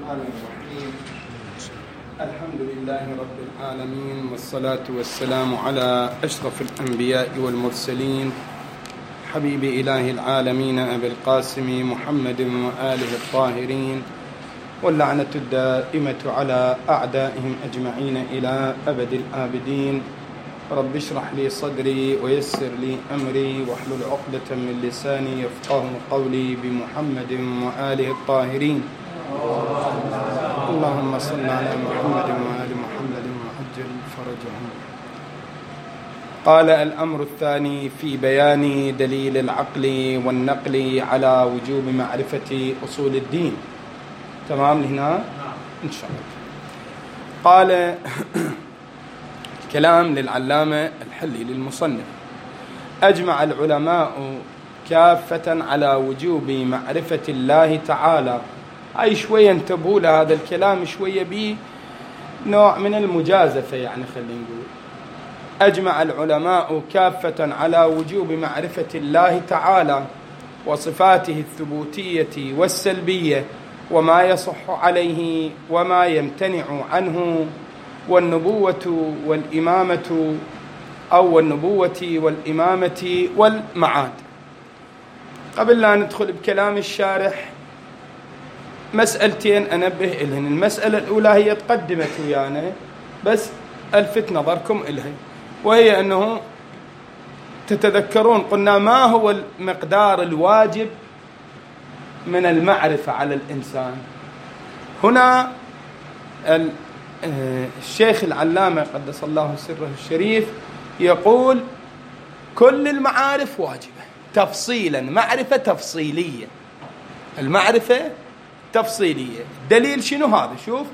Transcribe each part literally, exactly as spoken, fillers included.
الرحمن الرحيم. الحمد لله رب العالمين، والصلاة والسلام على أشرف الأنبياء والمرسلين، حبيب إله العالمين أبي القاسم محمد وآله الطاهرين، واللعنة الدائمة على أعدائهم أجمعين إلى أبد الآبدين. رب اشرح لي صدري ويسر لي أمري واحلل عقدة من لساني يفقه قولي بمحمد وآله الطاهرين. اللهم صل على محمد وآل محمد وعجل فرجهم. قال: الأمر الثاني في بيان دليل العقل والنقل على وجوب معرفة أصول الدين. تمام هنا إن شاء الله. قال كلام للعلامة الحلي للمصنف: أجمع العلماء كافة على وجوب معرفة الله تعالى. هاي شوية انتبهوا لهذا الكلام، شوية بيه نوع من المجازفة، يعني خلينا نقول أجمع العلماء كافة على وجوب معرفة الله تعالى وصفاته الثبوتية والسلبية وما يصح عليه وما يمتنع عنه، والنبوة والإمامة أو النبوة والإمامة والمعاد. قبل لا ندخل بكلام الشارح مسألتين أنبه إلهن. المسألة الأولى هي تقدمت ويانا بس ألفت نظركم إلها، وهي أنه تتذكرون قلنا ما هو المقدار الواجب من المعرفة على الإنسان. هنا الشيخ العلامة قدس الله سره الشريف يقول كل المعارف واجبة تفصيلا، معرفة تفصيلية، المعرفة تفصيلية. دليل شنو هذا؟ شوف: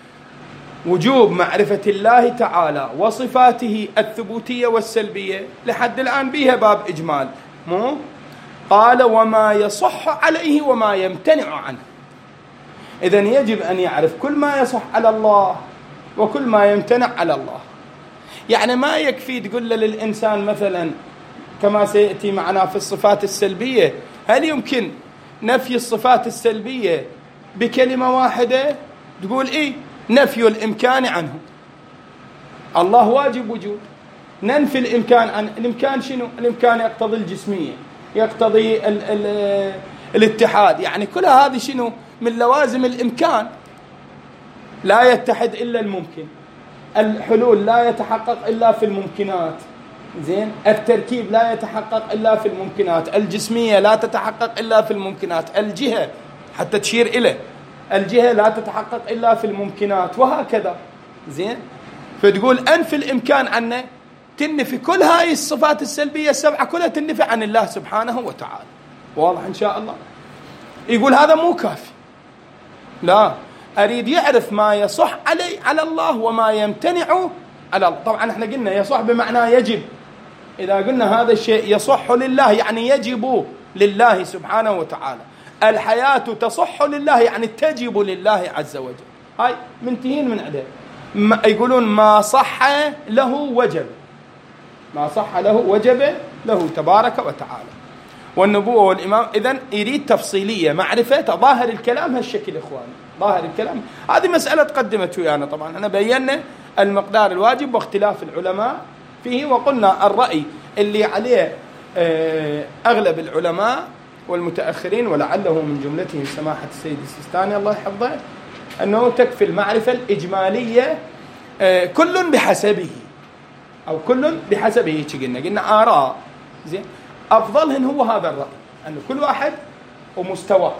وجوب معرفة الله تعالى وصفاته الثبوتية والسلبية، لحد الآن بيها باب إجمال، مو قال وما يصح عليه وما يمتنع عنه. إذن يجب أن يعرف كل ما يصح على الله وكل ما يمتنع على الله. يعني ما يكفي تقول للإنسان مثلا كما سيأتي معنا في الصفات السلبية، هل يمكن نفي الصفات السلبية بكلمة واحدة؟ تقول إيه؟ نفي الإمكان عنه. الله واجب وجود، ننفي الإمكان عن الإمكان. شنو الإمكان؟ يقتضي الجسمية، يقتضي ال ال الاتحاد، يعني كل هذه شنو من لوازم الإمكان. لا يتحد إلا الممكن، الحلول لا يتحقق إلا في الممكنات، زين، التركيب لا يتحقق إلا في الممكنات، الجسمية لا تتحقق إلا في الممكنات، الجهة حتى تشير إليه الجهة لا تتحقق إلا في الممكنات، وهكذا. زين، فتقول أنفي الإمكان عنه، تنفي كل هاي الصفات السلبية السبعة كلها، تنفي عن الله سبحانه وتعالى. واضح إن شاء الله؟ يقول هذا مو كافي، لا، أريد يعرف ما يصح علي على الله وما يمتنع على الله. طبعا احنا قلنا يصح بمعنى يجب. إذا قلنا هذا الشيء يصح لله يعني يجب لله سبحانه وتعالى. الحياة تصح لله يعني تجب لله عز وجل. هاي منتهين من عده. ما يقولون ما صح له وجب، ما صح له وجب له تبارك وتعالى. والنبوة والإمام إذن يريد تفصيلية، معرفة. ظاهر الكلام هالشكل إخواني، ظاهر الكلام هذه مسألة تقدمت ويانا. طبعا أنا بينا المقدار الواجب واختلاف العلماء فيه، وقلنا الرأي اللي عليه أغلب العلماء والمتأخرين ولعله من جملتهم سماحة السيد السيستاني الله يحفظه، أنه تكفي المعرفة الإجمالية كل بحسبه، أو كل بحسبه. قلنا قلنا آراء، زين، أفضلهن هو هذا الرأي، أن كل واحد ومستوى.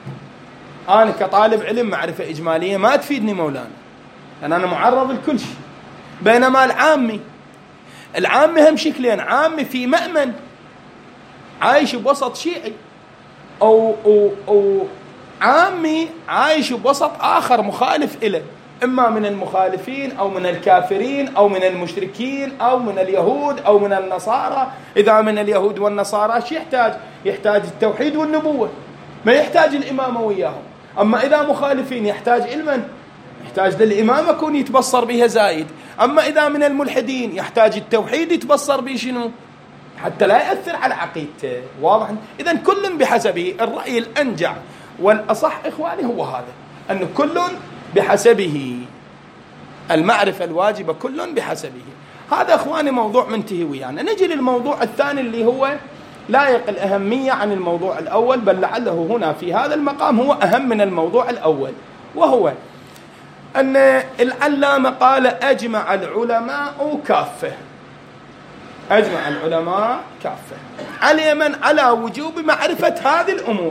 أنا كطالب علم معرفة إجمالية ما تفيدني مولانا، لأن أنا معرض لكل شيء. بينما العامي العامي هم شكلين: عامي في مأمن عايش بوسط شيعي، أو, أو, أو عامي عايش بوسط آخر مخالف إله، إما من المخالفين أو من الكافرين أو من المشركين أو من اليهود أو من النصارى. إذا من اليهود والنصارى شو يحتاج؟ يحتاج التوحيد والنبوة، ما يحتاج الإمامة وياهم. أما إذا مخالفين يحتاج علما، يحتاج للإمامة يكون يتبصر بها زايد. أما إذا من الملحدين يحتاج التوحيد يتبصر به شنو حتى لا يأثر على عقيدته. واضح؟ إذن كل بحسبه. الرأي الأنجع والأصح إخواني هو هذا، أن كل بحسبه، المعرفة الواجبة كل بحسبه. هذا أخواني موضوع منتهي ويانا. نجي للموضوع الثاني اللي هو لا يقل أهمية عن الموضوع الأول، بل لعله هنا في هذا المقام هو أهم من الموضوع الأول، وهو أن العلامة قال أجمع العلماء كافة، أجمع العلماء كافة على من؟ على وجوب معرفة هذه الأمور.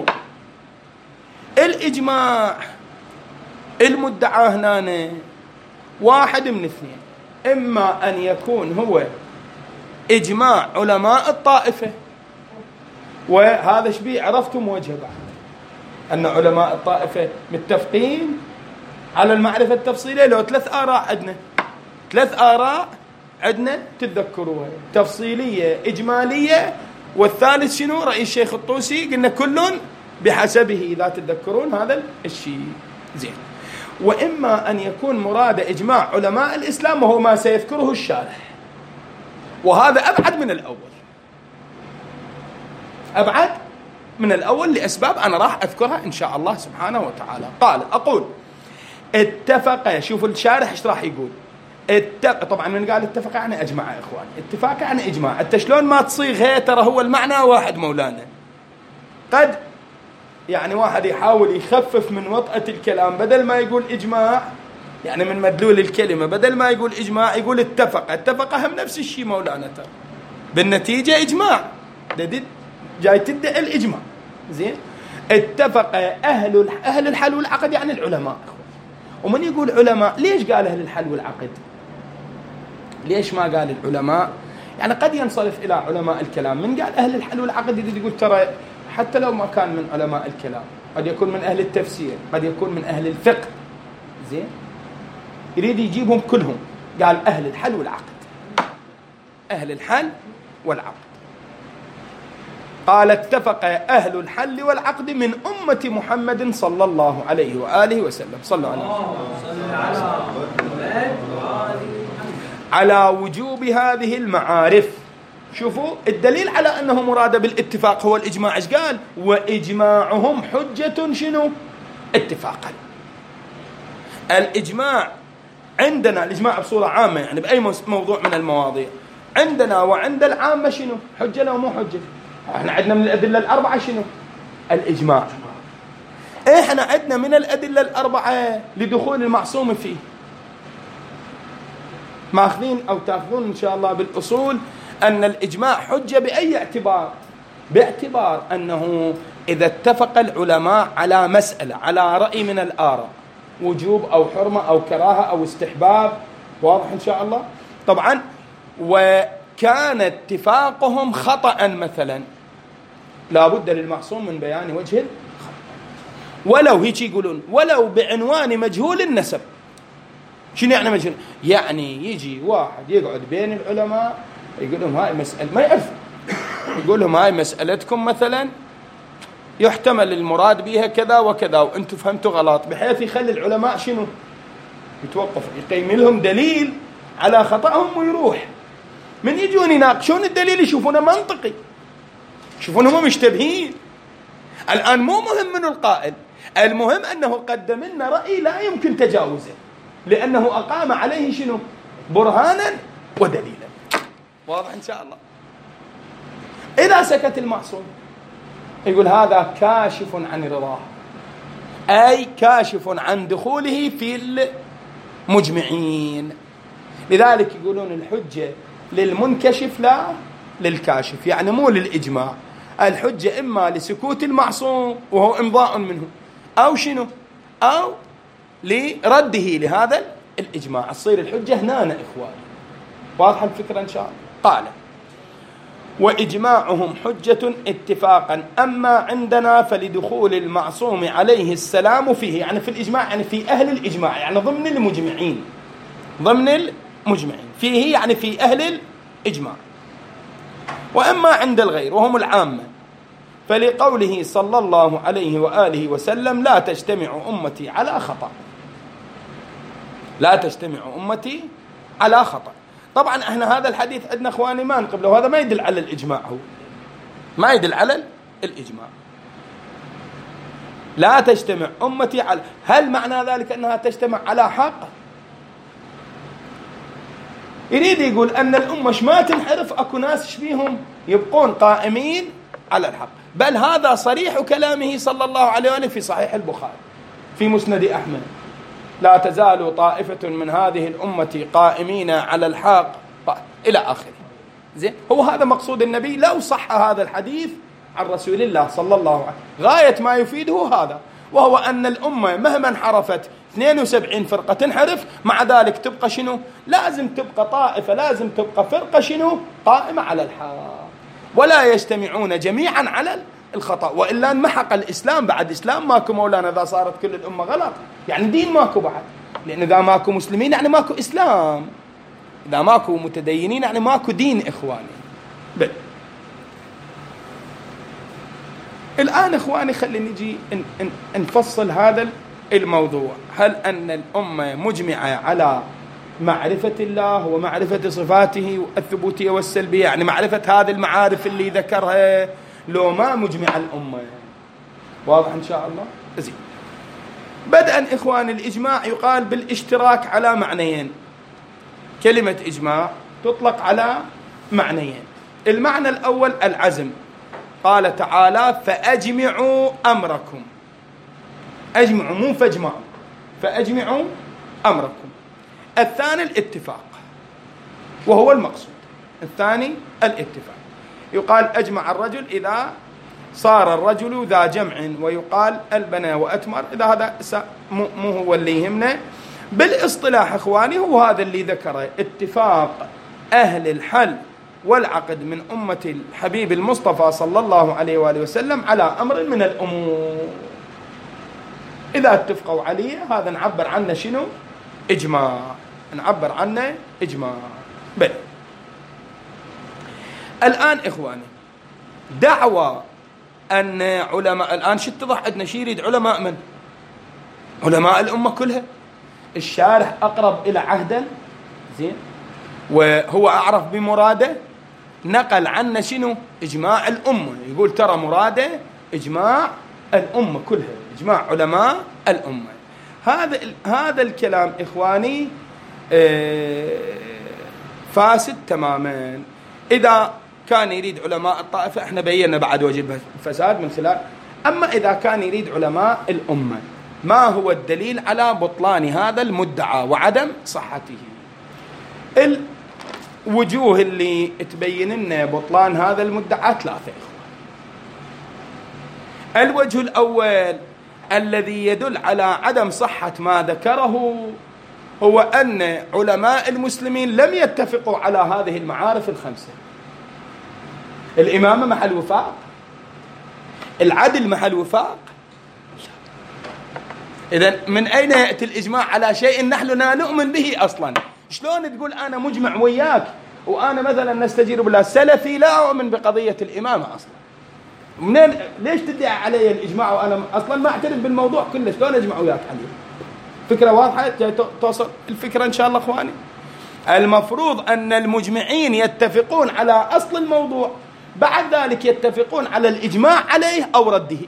الإجماع المدعى هنا واحد من اثنين، إما أن يكون هو إجماع علماء الطائفة، وهذا شبيه عرفتم وجه بعد أن علماء الطائفة متفقين على المعرفة التفصيلية. لو ثلاث آراء عندنا، ثلاث آراء عندنا تتذكروها، تفصيلية إجمالية، والثالث شنو؟ رأي الشيخ الطوسي، قلنا كل بحسبه، إذا تتذكرون هذا الشيء زين. وإما أن يكون مراد إجماع علماء الإسلام، وهو ما سيذكره الشارح، وهذا أبعد من الأول، أبعد من الأول لأسباب أنا راح أذكرها إن شاء الله سبحانه وتعالى. قال أقول اتفق، شوفوا الشارح إيش راح يقول. اتفق، طبعا من قال اتفق يعني أجمع يا إخوان، اتفاق يعني إجماع. أنت شلون ما تصيغ هي، ترى هو المعنى واحد مولانا. قد يعني واحد يحاول يخفف من وطأة الكلام، بدل ما يقول إجماع يعني من مدلول الكلمة، بدل ما يقول إجماع يقول اتفق. اتفق هم نفس الشيء مولانا، ترى بالنتيجة إجماع، جاي تدعي الإجماع. زين، اتفق أهل أهل الحل والعقد يعني العلماء. ومن يقول علماء، ليش قال أهل الحل والعقد؟ ليش ما قال العلماء؟ يعني قد ينصرف إلى علماء الكلام. من قال أهل الحل والعقد يريد يقول ترى حتى لو ما كان من علماء الكلام، قد يكون من أهل التفسير، قد يكون من أهل الفقه. زين، يريد يجيبهم كلهم، قال أهل الحل والعقد، أهل الحل والعقد. قال اتفق أهل الحل والعقد من أمة محمد صلى الله عليه وآله وسلم، صلى الله عليه على وجوب هذه المعارف. شوفوا الدليل على أنه مراد بالاتفاق هو الإجماع. إيش قال؟ وإجماعهم حجة شنو؟ اتفاقا. الإجماع عندنا، الإجماع بصورة عامة يعني بأي موضوع من المواضيع، عندنا وعند العامة شنو؟ حجة لو مو حجة. احنا عندنا من الأدلة الأربعة شنو؟ الإجماع. احنا عندنا من الأدلة الأربعة لدخول المعصوم فيه. ماخذين أو تأخذون إن شاء الله بالأصول أن الإجماع حجة بأي اعتبار؟ باعتبار أنه إذا اتفق العلماء على مسألة، على رأي من الآراء، وجوب أو حرمة أو كراهة أو استحباب، واضح إن شاء الله؟ طبعا وكان اتفاقهم خطأ مثلا، لا بد للمعصوم من بيان وجه الخطأ، ولو هيك يقولون ولو بعنوان مجهول النسب. شنو يعني مجهول؟ يعني يجي واحد يقعد بين العلماء يقول لهم هاي مسألة، ما يعرف، يقول لهم هاي مسألتكم مثلا يحتمل المراد بها كذا وكذا وانتم فهمتوا غلط، بحيث يخلي العلماء شنو؟ يتوقف، يقيم لهم دليل على خطأهم ويروح. من يجون يناقشون الدليل يشوفونه منطقي، يشوفونه مشتبهين. الآن مو مهم من القائل، المهم أنه قدم لنا رأي لا يمكن تجاوزه، لأنه أقام عليه شنو؟ برهانا ودليلا. واضح إن شاء الله؟ إذا سكت المعصوم يقول هذا كاشف عن رضاه، أي كاشف عن دخوله في المجمعين. لذلك يقولون الحجة للمنكشف لا للكاشف، يعني مو للإجماع. الحجة إما لسكوت المعصوم وهو إمضاء منه، أو شنو؟ أو لرده لهذا الإجماع، تصير الحجة هنا إخواني. واضح الفكرة إن شاء الله؟ قال وإجماعهم حجة اتفاقا، أما عندنا فلدخول المعصوم عليه السلام فيه، يعني في الإجماع، يعني في أهل الإجماع، يعني ضمن المجمعين، ضمن المجمعين فيه، يعني في أهل الإجماع. وأما عند الغير وهم العامة فلقوله صلى الله عليه وآله وسلم لا تجتمع أمتي على خطأ، لا تجتمع أمتي على خطأ. طبعا احنا هذا الحديث عندنا اخواني ما نقبله، هذا ما يدل على الإجماع، هو ما يدل على الإجماع. لا تجتمع أمتي على، هل معنى ذلك أنها تجتمع على حق؟ يريد يقول أن الأمة ما تنحرف، أكو ناس فيهم يبقون قائمين على الحق. بل هذا صريح كلامه صلى الله عليه وآله في صحيح البخاري في مسند أحمد: لا تزال طائفة من هذه الأمة قائمين على الحق إلى آخره. زين، هو هذا مقصود النبي لو صح هذا الحديث عن رسول الله صلى الله عليه وسلم. غاية ما يفيده هذا، وهو أن الأمة مهما انحرفت اثنين وسبعين فرقة تنحرف، مع ذلك تبقى شنو؟ لازم تبقى طائفة، لازم تبقى فرقة شنو؟ قائمة على الحق، ولا يجتمعون جميعا على الخطأ، وإلا انمحق الإسلام. بعد إسلام ماكو مولانا إذا صارت كل الأمة غلط، يعني دين ماكو بعد، لأن إذا ماكو مسلمين يعني ماكو إسلام، إذا ماكو متدينين يعني ماكو دين إخواني. بل الآن إخواني خلينا نجي نفصل هذا الموضوع. هل أن الأمة مجمعة على معرفة الله ومعرفة صفاته والثبوتية والسلبية، يعني معرفة هذه المعارف اللي ذكرها، لو ما مجمع الأمة؟ واضح إن شاء الله؟ زين. بدءا إخواني، الإجماع يقال بالاشتراك على معنيين. كلمة إجماع تطلق على معنيين. المعنى الأول العزم، قال تعالى: فأجمعوا أمركم. أجمعوا، مو فاجمعوا، فأجمعوا أمركم. الثاني الاتفاق، وهو المقصود. الثاني الاتفاق، يقال أجمع الرجل إذا صار الرجل ذا جمع، ويقال البنى وأتمر إذا هذا مو هو اللي يهمنا. بالاصطلاح إخواني هو هذا اللي ذكره: اتفاق أهل الحل والعقد من أمة الحبيب المصطفى صلى الله عليه وآله وسلم على أمر من الأمور. إذا اتفقوا عليه هذا نعبر عنه شنو؟ إجماع. نعبر عنه إجماع. بل الآن إخواني، دعوة أن علماء، الآن شو اتضح عندنا؟ شي يريد علماء من؟ علماء الأمة كلها. الشارح أقرب إلى عهدا، زين، وهو أعرف بمراده، نقل عنا شنو؟ إجماع الأمة. يقول ترى مراده إجماع الأمة كلها، إجماع علماء الأمة. هذا هذا الكلام إخواني فاسد تماما. إذا كان يريد علماء الطائفة احنا بينا بعد وجه الفساد من خلال. أما إذا كان يريد علماء الأمة، ما هو الدليل على بطلان هذا المدعى وعدم صحته؟ الوجوه اللي تبين لنا بطلان هذا المدعى ثلاثة إخوة. الوجه الأول الذي يدل على عدم صحة ما ذكره هو أن علماء المسلمين لم يتفقوا على هذه المعارف الخمسة. الإمامة محل وفاق، العدل محل وفاق. إذن من أين يأتي الإجماع على شيء نحن لا نؤمن به أصلا؟ شلون تقول أنا مجمع وياك وأنا مثلا نستجير بالله سلفي لا أؤمن بقضية الإمامة أصلا؟ منين ليش تدعي علي الإجماع وأنا أصلا ما أعترف بالموضوع كله؟ شلون أجمع وياك عليه؟ فكرة واضحة توصل الفكرة إن شاء الله أخواني. المفروض أن المجمعين يتفقون على أصل الموضوع، بعد ذلك يتفقون على الإجماع عليه أو رده.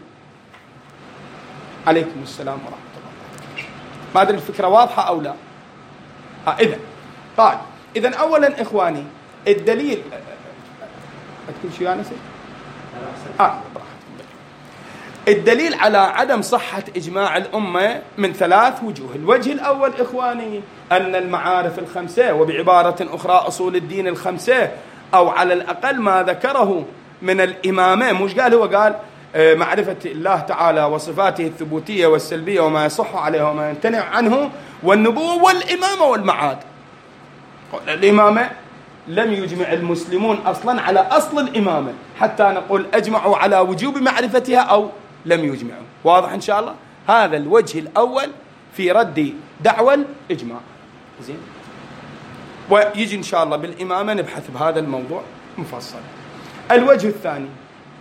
عليكم السلام ورحمة الله. ما أدري الفكرة واضحة أو لا؟ ها إذا طيب، إذا أولا إخواني الدليل أكتب شيء أنا سيد آه. الدليل على عدم صحة إجماع الأمة من ثلاث وجوه. الوجه الأول إخواني أن المعارف الخمسة، وبعبارة أخرى أصول الدين الخمسة، أو على الأقل ما ذكره من الإمامة، مش قال هو قال معرفة الله تعالى وصفاته الثبوتية والسلبية وما يصح عليه وما يمتنع عنه، والنبوة والإمامة والمعاد. الإمامة لم يجمع المسلمون أصلا على أصل الإمامة حتى نقول أجمعوا على وجوب معرفتها أو لم يجمعوا. واضح إن شاء الله؟ هذا الوجه الأول في رد دعوى الإجماع. زين، ويجي إن شاء الله بالإمامة نبحث بهذا الموضوع مفصل. الوجه الثاني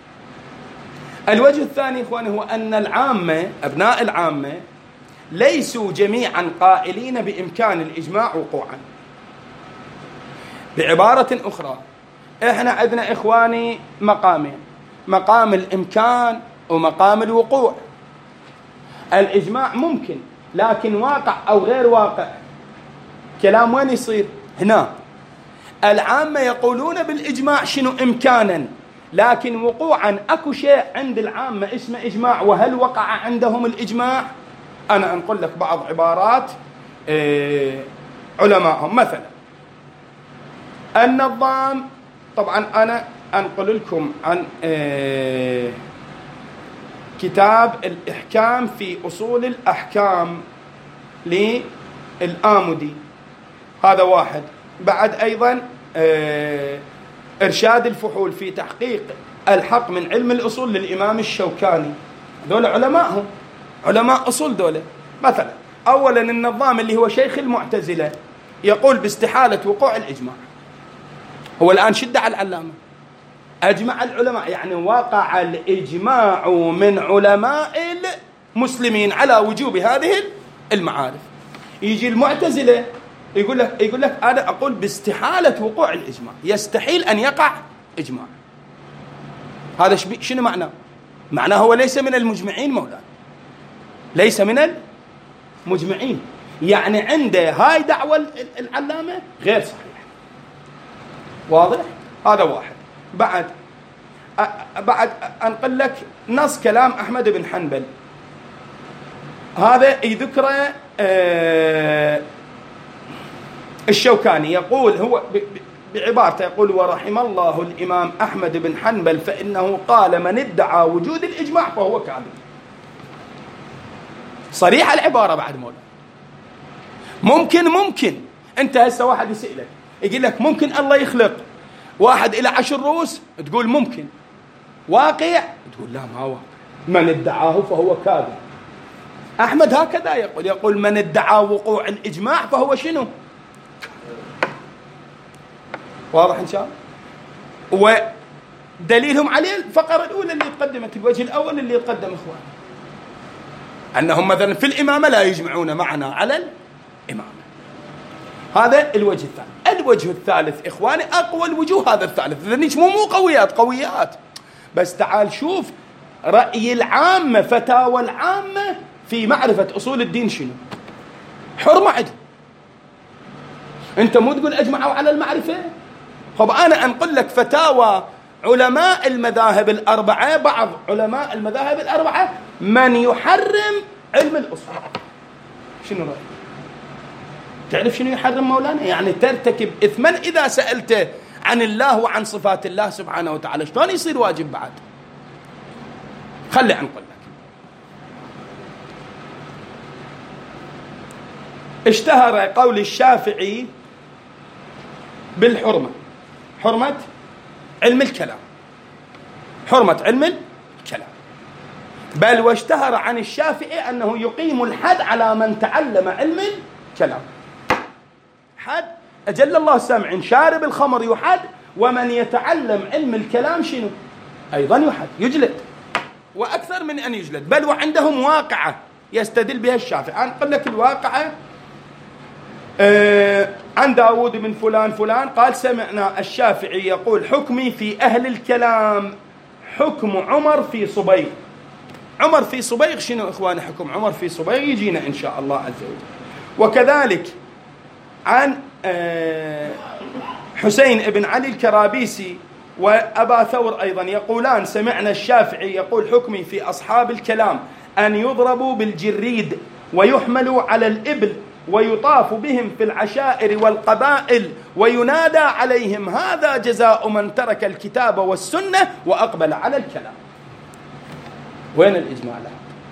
الوجه الثاني إخواني هو أن العامة، أبناء العامة، ليسوا جميعا قائلين بإمكان الإجماع وقوعا. بعبارة أخرى، إحنا عندنا إخواني مقامين: مقام الإمكان ومقام الوقوع. الإجماع ممكن، لكن واقع أو غير واقع، كلام وين يصير؟ هنا. العامة يقولون بالإجماع شنو إمكانا، لكن وقوعا أكو شيء عند العامة اسمه إجماع، وهل وقع عندهم الإجماع؟ أنا أنقل لك بعض عبارات علمائهم. مثلا النظام، طبعا أنا أنقل لكم عن كتاب الإحكام في أصول الأحكام للآمدي، هذا واحد. بعد أيضا إرشاد الفحول في تحقيق الحق من علم الأصول للإمام الشوكاني، دول علماءهم، علماء أصول دول. مثلا أولا النظام اللي هو شيخ المعتزلة يقول باستحالة وقوع الإجماع. هو الآن شد على العلامة، أجمع العلماء، يعني وقع الإجماع من علماء المسلمين على وجوب هذه المعارف. يجي المعتزلة يقول لك يقول لك أنا أقول باستحالة وقوع الإجماع، يستحيل أن يقع إجماع. هذا شنو معناه؟ معناه هو ليس من المجمعين مولانا، ليس من المجمعين، يعني عنده هاي دعوة العلامة غير صحيح. واضح؟ هذا واحد. بعد بعد أنقل لك نص كلام أحمد بن حنبل، هذا يذكره الشوكاني، يقول هو بعبارته، يقول ورحم الله الإمام أحمد بن حنبل فإنه قال من ادعى وجود الإجماع فهو كاذب. صريح العبارة بعد مولا. ممكن ممكن أنت هسه واحد يسألك يقول لك ممكن الله يخلق واحد إلى عشر رؤوس، تقول ممكن. واقع؟ تقول لا ما واقع. من ادعاه فهو كاذب. أحمد هكذا يقول، يقول من ادعى وقوع الإجماع فهو شنو؟ واضح إن شاء الله. ودليلهم عليه الفقرة الأولى اللي تقدمت، الوجه الأول اللي يتقدم إخوان، أنهم مثلا في الإمامة لا يجمعون معنا على الإمامة. هذا الوجه الثالث. الوجه الثالث إخواني أقوى الوجوه هذا الثالث، لأنش مو مو قويات قويات، بس تعال شوف رأي العامة، فتاوى العامة في معرفة أصول الدين شنو؟ حرمة عدل. أنت مو تقول أجمعوا على المعرفة؟ طب أنا أنقل لك فتاوى علماء المذاهب الأربعة، بعض علماء المذاهب الأربعة من يحرم علم الأصول. شنو رأيك؟ تعرف شنو يحرم مولانا؟ يعني ترتكب إثما إذا سألته عن الله وعن صفات الله سبحانه وتعالى، شلون يصير واجب بعد؟ خلي أنقل لك. اشتهر قول الشافعي بالحرمة، حرمة علم الكلام، حرمة علم الكلام. بل واشتهر عن الشافعي أنه يقيم الحد على من تعلم علم الكلام. حد أجل الله السامعين، شارب الخمر يحد، ومن يتعلم علم الكلام شنو؟ أيضا يحد، يجلد، وأكثر من أن يجلد. بل وعندهم واقعة يستدل بها الشافعي. أنقل لك الواقعة آه عن داود بن فلان فلان قال سمعنا الشافعي يقول حكمي في أهل الكلام حكم عمر في صبيغ. عمر في صبيغ شنو إخواني حكم عمر في صبيغ؟ يجينا إن شاء الله عز وجل. وكذلك عن آه حسين بن علي الكرابيسي وأبا ثور أيضا يقولان سمعنا الشافعي يقول حكمي في أصحاب الكلام أن يضربوا بالجريد ويحملوا على الإبل ويطاف بهم في العشائر والقبائل وينادى عليهم هذا جزاء من ترك الكتاب والسنة وأقبل على الكلام. وين الإجماع له؟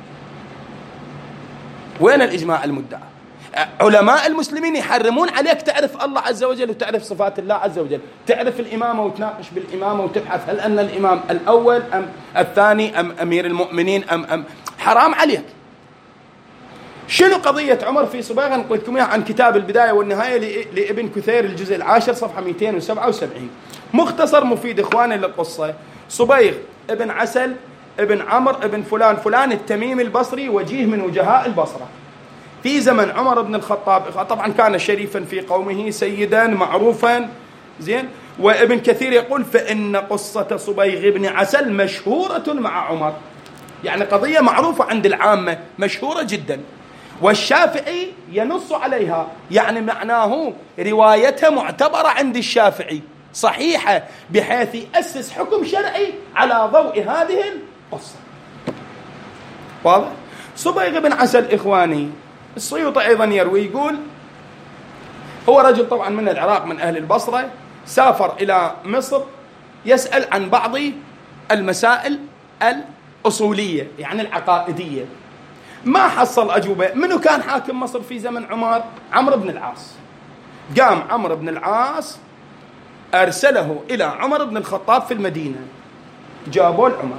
وين الإجماع المدعى؟ علماء المسلمين يحرمون عليك تعرف الله عز وجل وتعرف صفات الله عز وجل، تعرف الإمامة وتناقش بالإمامة وتبحث هل أن الإمام الأول أم الثاني أم أمير المؤمنين أم أم حرام عليك. شنو قضية عمر في صبيغ؟ نقول لكم عن كتاب البداية والنهاية لابن كثير الجزء العاشر صفحة مئتين وسبعة وسبعين، مختصر مفيد إخواني للقصة. صبيغ ابن عسل ابن عمرو ابن فلان فلان التميمي البصري، وجيه من وجهاء البصرة في زمن عمر بن الخطاب. طبعا كان شريفا في قومه، سيدا معروفا زين. وابن كثير يقول فإن قصة صبيغ بن عسل مشهورة مع عمر، يعني قضية معروفة عند العامة مشهورة جدا، والشافعي ينص عليها، يعني معناه روايتها معتبرة عند الشافعي صحيحة، بحيث يأسس حكم شرعي على ضوء هذه القصة. واضح؟ صبيغ بن عسل إخواني، السيوطي أيضا يروي، يقول هو رجل طبعا من العراق من أهل البصرة، سافر إلى مصر يسأل عن بعض المسائل الأصولية يعني العقائدية، ما حصل أجوبة. منو كان حاكم مصر في زمن عمر؟ عمرو بن العاص. قام عمرو بن العاص أرسله إلى عمر بن الخطاب في المدينة، جابوا العمر،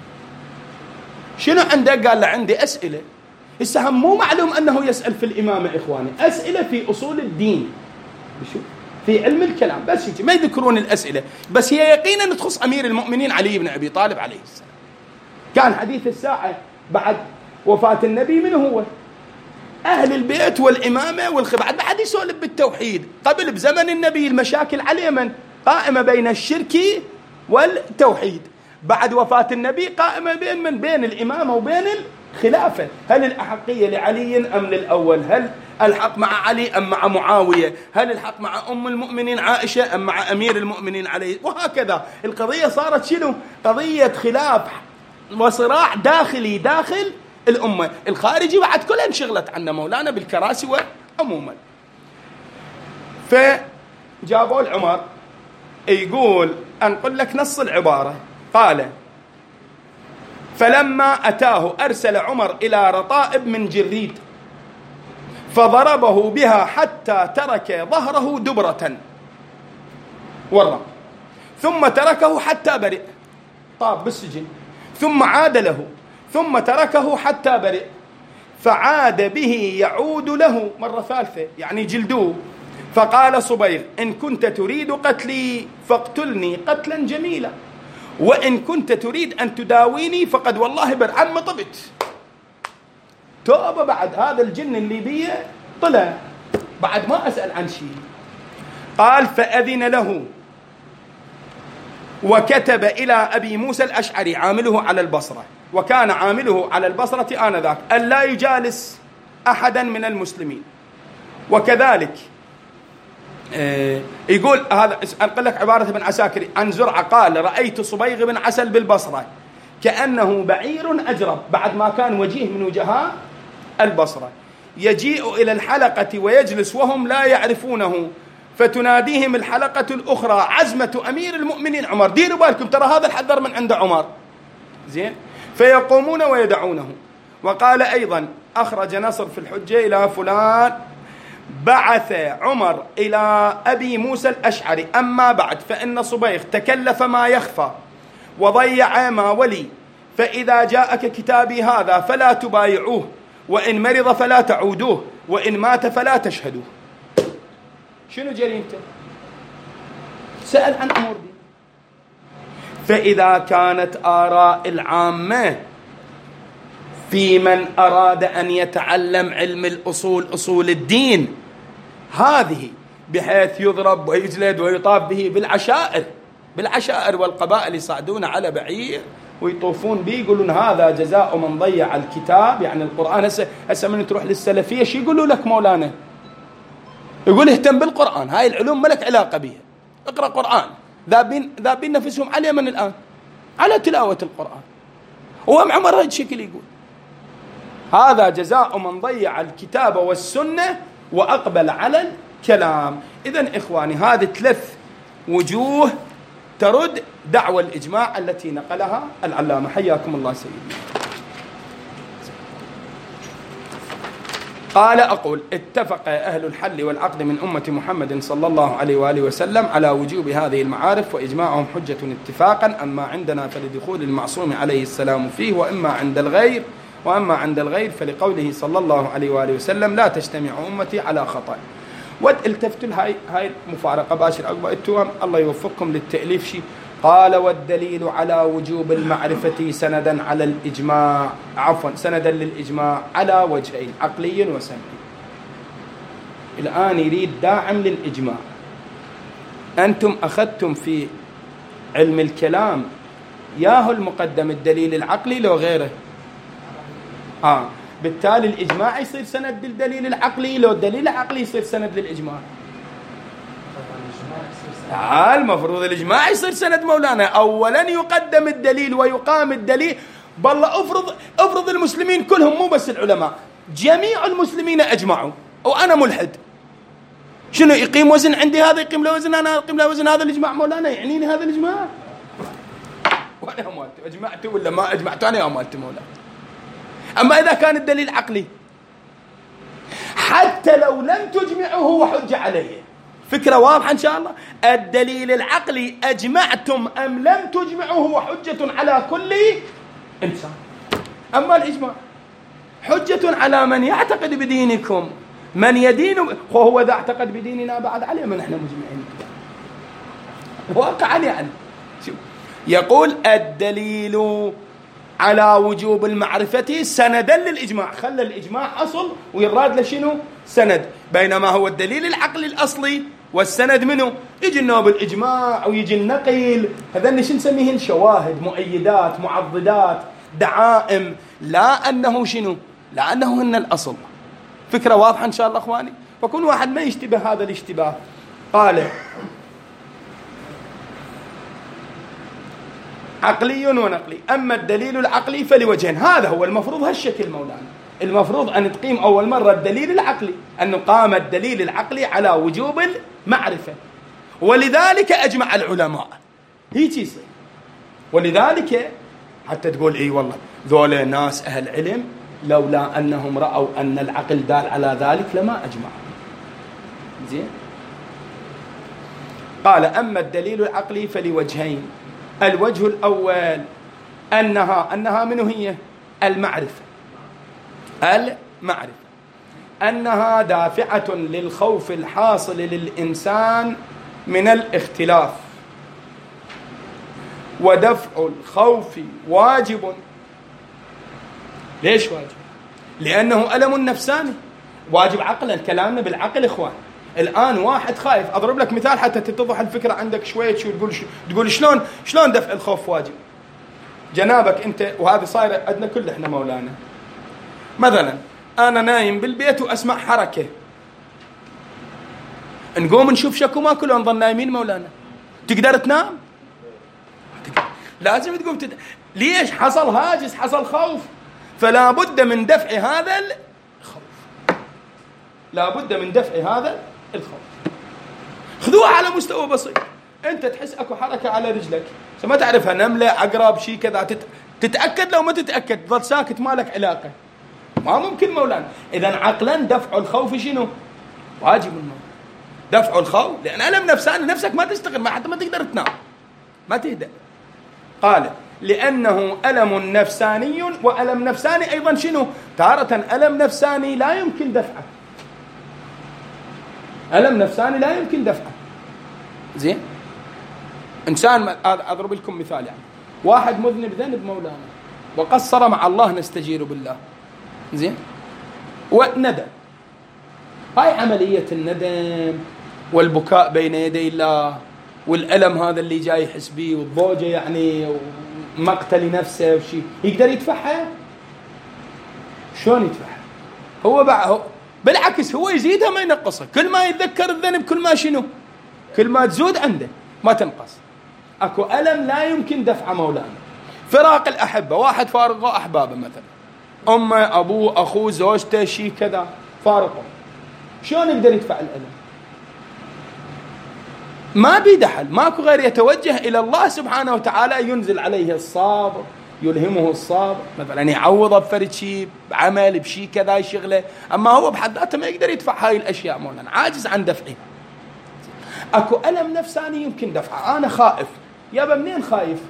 شنو عنده؟ قال له عندي أسئلة. هسه مو معلوم أنه يسأل في الإمامة إخواني، أسئلة في أصول الدين، بشو؟ في علم الكلام، بس يجي ما يذكرون الأسئلة، بس هي يقينا تخص أمير المؤمنين علي بن أبي طالب عليه السلام. كان حديث الساعة بعد وفاة النبي من هو؟ أهل البيت والإمامة والخبعة. بعد يسولف بالتوحيد. قبل بزمن النبي المشاكل على اليمن قائمة بين الشرك والتوحيد، بعد وفاة النبي قائمة بين من؟ بين الإمامة وبين الخلافة. هل الأحقية لعلي أم للأول؟ هل الحق مع علي أم مع معاوية؟ هل الحق مع أم المؤمنين عائشة أم مع أمير المؤمنين عليه؟ وهكذا القضية صارت شنو؟ قضية خلاف وصراع داخلي داخل الأمة. الخارجي بعد كلها انشغلت عنا مولانا بالكراسي وعموما. فجابوا العمر، يقول أنقل لك نص العبارة، قال فلما أتاه أرسل عمر إلى رطائب من جريد فضربه بها حتى ترك ظهره دبرة ورا، ثم تركه حتى برئ، طاب بالسجن، ثم عاد له، ثم تركه حتى برئ، فعاد به يعود له مرة ثالثة، يعني جلدوه. فقال صبيغ إن كنت تريد قتلي فاقتلني قتلا جميلا، وإن كنت تريد أن تداويني فقد والله برعم طبت. توبة بعد هذا الجن اللي بي طلع بعد ما أسأل عن شيء. قال فأذن له وكتب إلى أبي موسى الأشعري عامله على البصرة، وكان عامله على البصرة آنذاك أن لا يجالس أحدا من المسلمين. وكذلك آه يقول هذا، أنقل لك عبارة ابن عساكر عن زرعة قال رأيت صبيغ بن عسل بالبصرة كأنه بعير أجرب، بعد ما كان وجيه من وجهاء البصرة، يجيء إلى الحلقة ويجلس وهم لا يعرفونه، فتناديهم الحلقة الأخرى عزمة أمير المؤمنين عمر. ديروا بالكم ترى هذا الحذر من عند عمر، زين، فيقومون ويدعونه. وقال أيضا أخرج نصر في الحجة إلى فلان بعث عمر إلى أبي موسى الأشعري أما بعد فإن صبيغ تكلف ما يخفى وضيع ما ولي، فإذا جاءك كتابي هذا فلا تبايعوه، وإن مرض فلا تعودوه، وإن مات فلا تشهدوه. شنو جريمته؟ سأل عن أمور دي. فإذا كانت آراء العامة في من أراد أن يتعلم علم الأصول أصول الدين هذه بحيث يضرب ويجلد ويطاف به بالعشائر بالعشائر والقبائل يصعدون على بعير ويطوفون به، يقولون هذا جزاء من ضيع الكتاب يعني القرآن. هسه هسه من تروح للسلفية شو يقولوا لك مولانا؟ يقول اهتم بالقرآن، هاي العلوم ما لك علاقة بها، اقرأ قرآن. ذابين ذابين نفسهم على من الآن على تلاوة القرآن. وهم عمر هذا الشكل يقول هذا جزاء من ضيع الكتاب والسنة وأقبل على الكلام. إذن إخواني هذه ثلاث وجوه ترد دعوى الإجماع التي نقلها العلامة. حياكم الله سيدنا. قال أقول اتفق أهل الحل والعقد من أمة محمد صلى الله عليه وآله وسلم على وجوب هذه المعارف، وإجماعهم حجة اتفاقا، أما عندنا فلدخول المعصوم عليه السلام فيه، وإما عند الغير وأما عند الغير فلقوله صلى الله عليه وآله وسلم لا تجتمع أمتي على خطأ. والتفتوا هاي هاي مفارقة باشر أقبى التوام الله يوفقكم للتأليف شيء. قال والدليل على وجوب المعرفة سندا على الإجماع عفوا سندا للإجماع على وجهين عقلي وسمعي. الآن يريد داعم للإجماع. أنتم أخذتم في علم الكلام ياهو المقدم الدليل العقلي لو غيره؟ آه بالتالي الإجماع يصير سند للدليل العقلي، لو الدليل العقلي يصير سند للإجماع. آه المفروض الإجماع يصير سند مولانا. أولا يقدم الدليل ويقام الدليل. بالله افرض افرض المسلمين كلهم مو بس العلماء، جميع المسلمين أجمعوا وأنا ملحد، شنو يقيم وزن عندي؟ هذا يقيم له وزن، أنا أقيم له وزن. هذا الإجماع مولانا يعنيني هذا الإجماع؟ وأنا أمالت أجمعت ولا ما أجمعت؟ أنا أمالت مولانا. أما إذا كان الدليل عقلي حتى لو لم تجمعه هو حجة عليه. فكرة واضحة إن شاء الله. الدليل العقلي أجمعتم أم لم تجمعه هو حجة على كل إنسان. أما الإجماع حجة على من يعتقد بدينكم، من يدين وهو إذا اعتقد بديننا بعد عليه من احنا مجمعين واقعا. يعني يقول الدليل على وجوب المعرفة سندا للإجماع، خلى الإجماع أصل ويراد لشنو سند، بينما هو الدليل العقلي الأصلي والسند منه يجي النوب الإجماع ويجي النقل. هذا شو نسميهن؟ شواهد، مؤيدات، معضدات، دعائم، لا أنه شنو، لا أنه هن الأصل. فكرة واضحة إن شاء الله أخواني. فكل واحد ما يشتبه هذا الاشتباه. قال عقلي ونقلي. أما الدليل العقلي فلوجهين. هذا هو المفروض هالشكل مولانا. المفروض أن تقيم أول مرة الدليل العقلي، أن قام الدليل العقلي على وجوب المعرفة، ولذلك أجمع العلماء. هيك يصير. ولذلك حتى تقول إيه والله ذولا ناس أهل علم لولا أنهم رأوا أن العقل دال على ذلك لما أجمعوا. زين. قال أما الدليل العقلي فلوجهين. الوجه الأول أنها أنها منه هي المعرفة. المعرفة أنها دافعة للخوف الحاصل للإنسان من الاختلاف، ودفع الخوف واجب. ليش واجب؟ لأنه ألم نفساني. واجب عقلا، كلامنا بالعقل إخوان. الآن واحد خايف، أضرب لك مثال حتى تتضح الفكرة عندك شوية. شو تقول؟ شو تقول؟ شلون شلون دفع الخوف واجب؟ جنابك أنت، وهذا صاير عندنا كل إحنا مولانا. مثلا أنا نايم بالبيت وأسمع حركة، نقوم نشوف شكو ماكو لو نظل نايمين مولانا؟ تقدر تنام؟ لازم تقوم تد... ليش؟ حصل هاجس، حصل خوف، فلا بد من دفع هذا الخوف. لا بد من دفع هذا الخوف. خذوها على مستوى بسيط. أنت تحس أكو حركة على رجلك، ما تعرفها نملة، عقرب، شيء كذا، تت... تتأكد. لو ما تتأكد تظل ساكت، ما لك علاقة، ما ممكن مولانا. إذن عقلا دفع الخوف شنو؟ واجب الموت. دفع الخوف، لأن ألم نفساني نفسك ما تشتغل، ما حتى ما تقدر تنام، ما تهدأ. قال لأنه ألم نفساني، وألم نفساني أيضا شنو؟ تارة ألم نفساني لا يمكن دفعه. ألم نفساني لا يمكن دفعه. زين. إنسان، أضرب لكم مثال، يعني واحد مذنب ذنب مولانا وقصر مع الله، نستجير بالله. زين. وندم. هاي عملية الندم والبكاء بين يدي الله، والألم هذا اللي جاي يحس بيه، والضوجة يعني مقتل نفسه وشي، يقدر يدفعها؟ شلون يدفعها؟ هو بقى بالعكس هو يزيدها ما ينقصها. كل ما يتذكر الذنب كل ما شنو؟ كل ما تزود عنده ما تنقص. اكو ألم لا يمكن دفعه مولانا. فراق الأحبة، واحد فارقه أحبابه مثلا، أمه، أبوه، أخوه، زوجته، شي كذا، فارقه، شلون يقدر يدفع الألم؟ ما بيده حل، ماكو غير يتوجه إلى الله سبحانه وتعالى، ينزل عليه الصبر، يلهمه الصبر، مثلا يعوضه بفرد شيء، بعمل، بشي كذا يشغله. أما هو بحد ذاته ما يقدر يدفع هاي الأشياء مولانا، عاجز عن دفعها. أكو ألم نفساني يمكن دفعه. أنا خائف، يابا منين خايف؟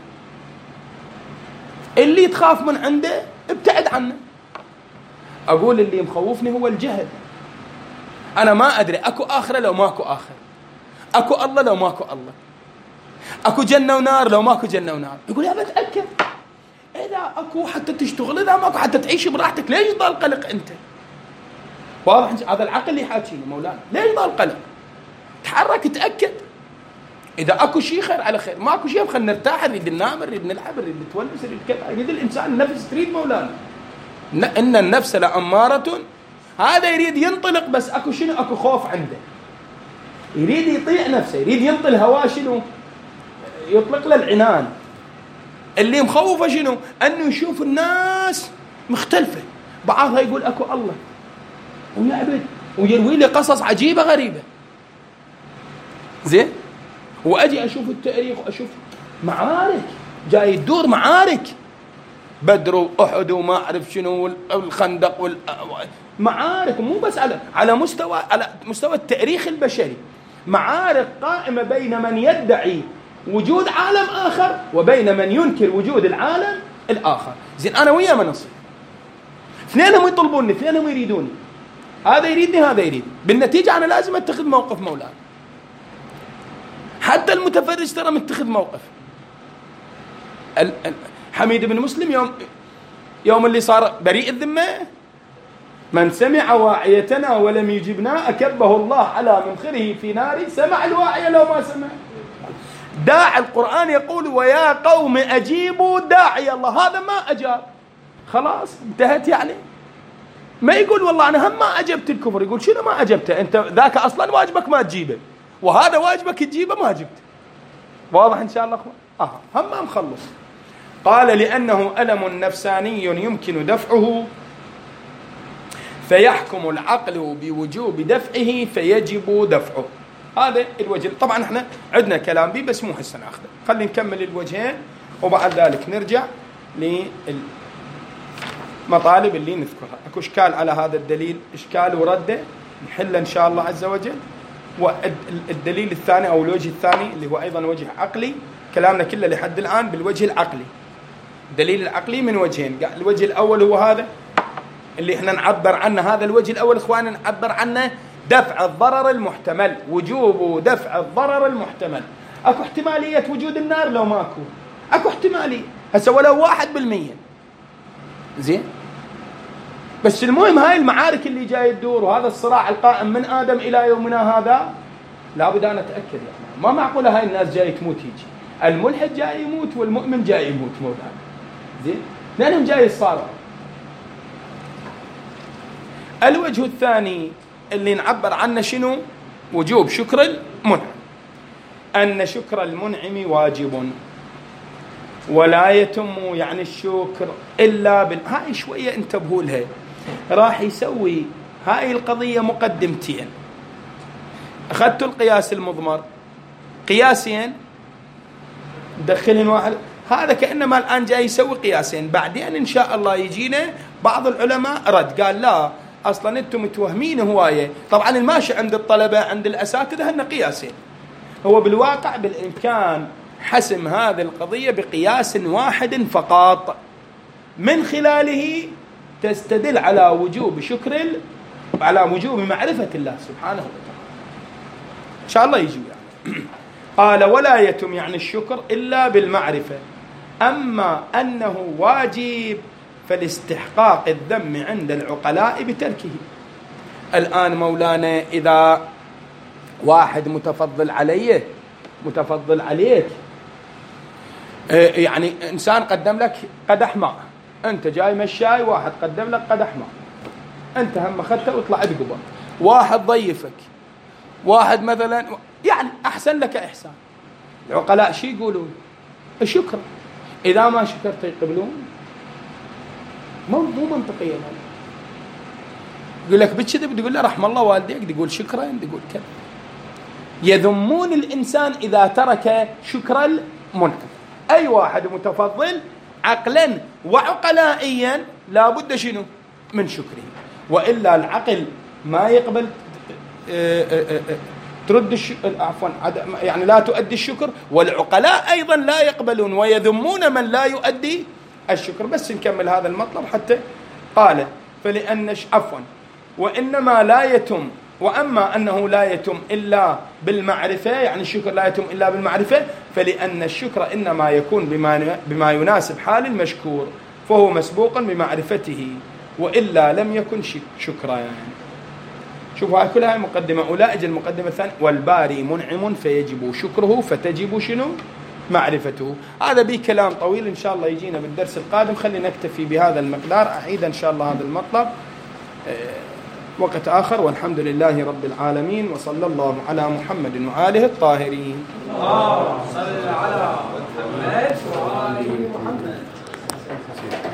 اللي تخاف من عنده ابتعد عنه. أقول اللي مخوفني هو الجهل. أنا ما أدري أكو آخرة لو ماكو آخر، أكو الله لو ماكو الله، أكو جنة ونار لو ماكو جنة ونار. يقول يا بتأكد إذا أكو حتى تشتغل، إذا ماكو حتى تعيش براحتك، ليش ضل قلق أنت؟ واضح؟ هذا العقل اللي حاكيني مولانا، ليش ضل قلق؟ تحرك، تأكد. إذا أكو شيء خير على خير، ماكو شيء خلينا نرتاح، نريد ننام، نريد نلعب، نريد نتونس، نريد كذا. يريد الإنسان النفس تريد مولانا. إن النفس لأمارة، هذا يريد ينطلق بس أكو شنو؟ أكو خوف عنده، يريد يطيع نفسه، يريد ينطل هواه شنو؟ يطلق له العنان. اللي مخوفه شنو؟ أنه يشوف الناس مختلفة، بعضها يقول أكو الله ويعبد ويروي لي قصص عجيبة غريبة، زين، وأجي أشوف التاريخ وأشوف معارك جاي تدور، معارك بدر وأحد وما أعرف شنو والخندق وال... معارك مو بس على على مستوى على مستوى التاريخ البشري، معارك قائمة بين من يدعي وجود عالم آخر وبين من ينكر وجود العالم الآخر. زين، أنا ويا من أصير؟ اثنينهم يطلبوني، اثنينهم يريدوني، هذا يريدني هذا يريد، بالنتيجة أنا لازم أتخذ موقف مولانا. حتى المتفرج ترى متخذ موقف. حميد بن مسلم يوم يوم اللي صار بريء الذمة، من سمع واعيتنا ولم يجبنا أكبه الله على منخره في نار. سمع الواعية لو ما سمع. داعي القرآن يقول ويا قوم أجيبوا داعي الله، هذا ما أجاب، خلاص انتهت. يعني ما يقول والله أنا هم ما أجبت الكفر، يقول شنو ما أجبته؟ أنت ذاك أصلا واجبك ما تجيبه، وهذا واجبك تجيبه ما جبته. واضح إن شاء الله أخوان؟ آه هم ما مخلص. قال لأنه ألم نفساني يمكن دفعه فيحكم العقل بوجوب دفعه فيجب دفعه. هذا الوجه. طبعا احنا عندنا كلام به بس مو هسه ناخذه، خلينا نكمل الوجهين وبعد ذلك نرجع للمطالب اللي نذكرها. اكو اشكال على هذا الدليل، اشكال ورده نحله ان شاء الله عز وجل. والدليل الثاني او الوجه الثاني اللي هو ايضا وجه عقلي، كلامنا كله لحد الان بالوجه العقلي. الدليل العقلي من وجهين، الوجه الاول هو هذا اللي احنا نعبر عنه، هذا الوجه الاول اخواننا نعبر عنه دفع الضرر المحتمل، وجوب دفع الضرر المحتمل. اكو احتمالية وجود النار لو ماكو، اكو احتمالية هسه ولو واحد بالمية، زين، بس المهم هاي المعارك اللي جاي تدور وهذا الصراع القائم من آدم إلى يومنا هذا لابد أن نتأكد. يعني ما معقولة هاي الناس جاي تموت يجي، الملحد جاي يموت والمؤمن جاي يموت مولانا، زين، لأنهم جاي يصارعوا. الوجه الثاني اللي نعبر عنه شنو؟ وجوب شكر المنعم، أن شكر المنعم واجب ولا يتم يعني الشكر إلا بال... هاي شوية انتبهوا لها، راح يسوي هاي القضية مقدمتين. أخذتوا القياس المضمر، قياسين دخلين واحد، هذا كأنما الآن جاي يسوي قياسين، بعدين إن شاء الله يجينا بعض العلماء رد قال لا أصلا أنتم متوهمين هواية. طبعا الماشي عند الطلبة عند الأساتذة هن قياسين، هو بالواقع بالإمكان حسم هذه القضية بقياس واحد فقط، من خلاله تستدل على وجوب شكر ال... على وجوب معرفة الله سبحانه وتعالى. إن شاء الله يجي يعني. قال ولا يتم يعني الشكر إلا بالمعرفة، أما أنه واجب فلاستحقاق الذم عند العقلاء بتركه. الآن مولانا إذا واحد متفضل عليه متفضل عليك، يعني إنسان قدم لك قدح ماء، أنت جاي مشاي، واحد قدم لك قدح ماء، أنت هم أخذته وطلعت قبل، واحد ضيفك، واحد مثلا يعني أحسن لك إحسان، العقلاء شي يقولون؟ الشكر. إذا ما شكرت يقبلون؟ مو مو منطقية. يقول لك بتشذب، تقول له رحم الله والديك، تقول شكرا، تقول كذا. يذمون الإنسان إذا ترك شكر المنعم. أي واحد متفضل عقلا وعقلائيا لا بد شنو من شكره، وإلا العقل ما يقبل ترد الش... عفوا يعني لا تؤدي الشكر، والعقلاء أيضا لا يقبلون ويذمون من لا يؤدي الشكر. بس نكمل هذا المطلب حتى قال فلأن عفوا وإنما لا يتم، وأما أنه لا يتم إلا بالمعرفة، يعني الشكر لا يتم إلا بالمعرفة، فلأن الشكر إنما يكون بما, بما يناسب حال المشكور، فهو مسبوق بمعرفته، وإلا لم يكن شكرا. يعني شوفوا هاي كلها مقدمة. أولئك المقدمة الثانية والباري منعم فيجب شكره فتجب شنو معرفته. هذا به كلام طويل إن شاء الله يجينا بالدرس القادم، خلينا نكتفي بهذا المقدار. أعيد إن شاء الله هذا المطلب وقت آخر، والحمد لله رب العالمين، وصلى الله على محمد وآله الطاهرين. اللهم صل على محمد وآل محمد.